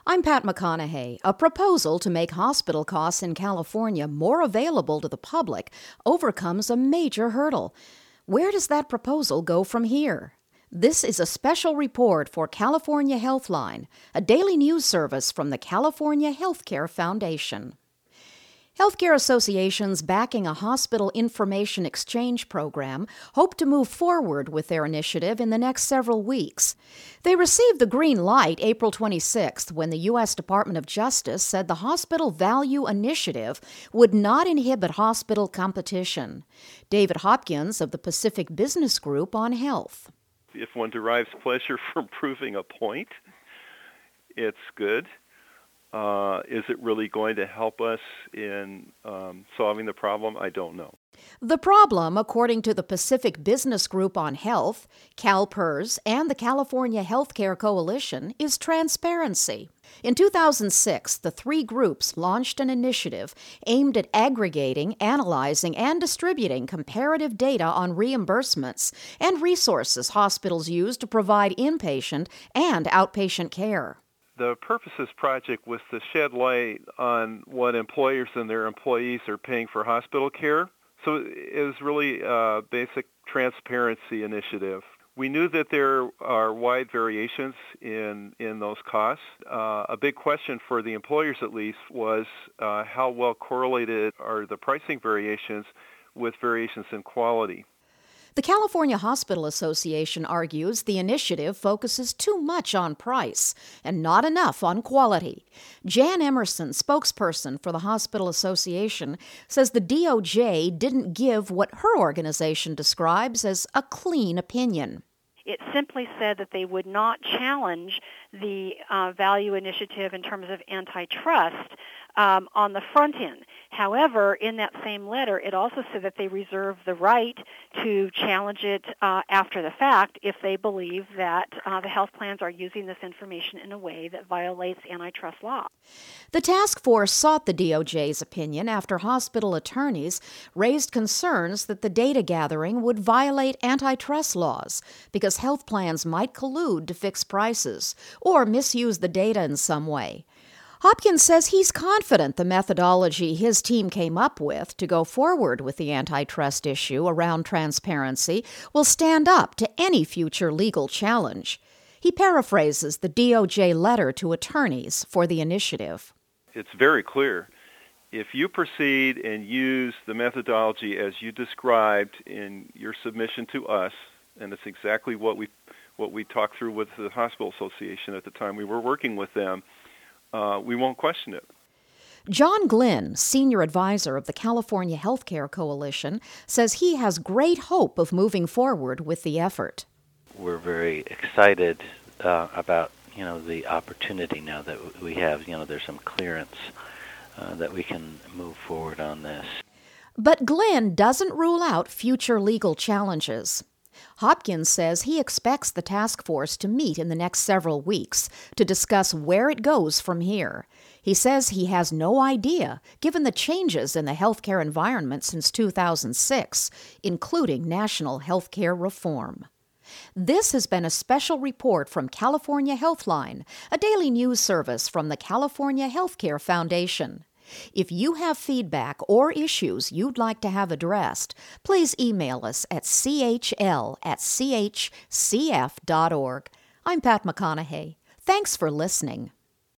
I'm Pat McConaughey. A proposal to make hospital costs in California more available to the public overcomes a major hurdle. Where does that proposal go from here? This is a special report for California Healthline, a daily news service from the California Healthcare Foundation. Healthcare associations backing a hospital information exchange program hope to move forward with their initiative in the next several weeks. They received the green light April 26th when the U.S. Department of Justice said the Hospital Value Initiative would not inhibit hospital competition. David Hopkins of the Pacific Business Group on health. If one derives pleasure from proving a point, it's good. Is it really going to help us in solving the problem? I don't know. The problem, according to the Pacific Business Group on Health, CalPERS, and the California Healthcare Coalition, is transparency. In 2006, the three groups launched an initiative aimed at aggregating, analyzing, and distributing comparative data on reimbursements and resources hospitals use to provide inpatient and outpatient care. The purpose of this project was to shed light on what employers and their employees are paying for hospital care. So it was really a basic transparency initiative. We knew that there are wide variations in those costs. A big question for the employers, at least, was how well correlated are the pricing variations with variations in quality. The California Hospital Association argues the initiative focuses too much on price and not enough on quality. Jan Emerson, spokesperson for the Hospital Association, says the DOJ didn't give what her organization describes as a clean opinion. It simply said that they would not challenge the value initiative in terms of antitrust on the front end. However, in that same letter, it also said that they reserve the right to challenge it after the fact if they believe that the health plans are using this information in a way that violates antitrust law. The task force sought the DOJ's opinion after hospital attorneys raised concerns that the data gathering would violate antitrust laws because health plans might collude to fix prices or misuse the data in some way. Hopkins says he's confident the methodology his team came up with to go forward with the antitrust issue around transparency will stand up to any future legal challenge. He paraphrases the DOJ letter to attorneys for the initiative. It's very clear. If you proceed and use the methodology as you described in your submission to us, and it's exactly what we talked through with the Hospital Association at the time we were working with them, we won't question it. John Glynn, senior advisor of the California Healthcare Coalition, says he has great hope of moving forward with the effort. We're very excited about the opportunity now that we have. There's some clearance that we can move forward on this. But Glynn doesn't rule out future legal challenges. Hopkins says he expects the task force to meet in the next several weeks to discuss where it goes from here. He says he has no idea, given the changes in the healthcare environment since 2006, including national healthcare reform. This has been a special report from California Healthline, a daily news service from the California Healthcare Foundation. If you have feedback or issues you'd like to have addressed, please email us at chl@chcf.org. I'm Pat McConaughey. Thanks for listening.